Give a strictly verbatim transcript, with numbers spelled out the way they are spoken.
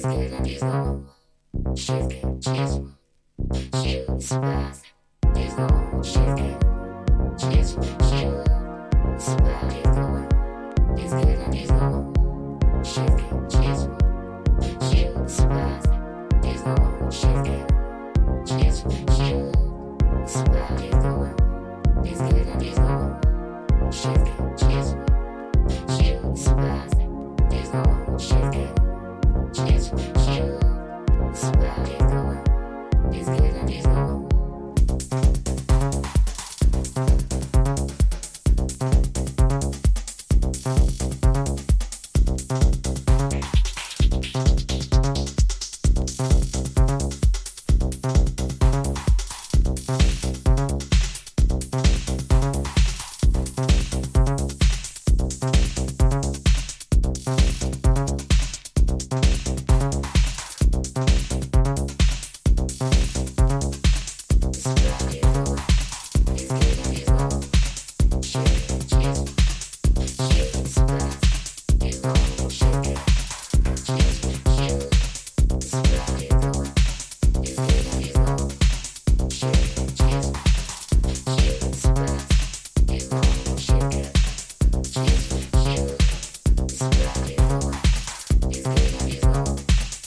good, he's gone. She's good, she's one. She surprised. He's gone, she's good. She's one, she will. Surprised, he's gone. He's good, he's gone. She's good, she's one.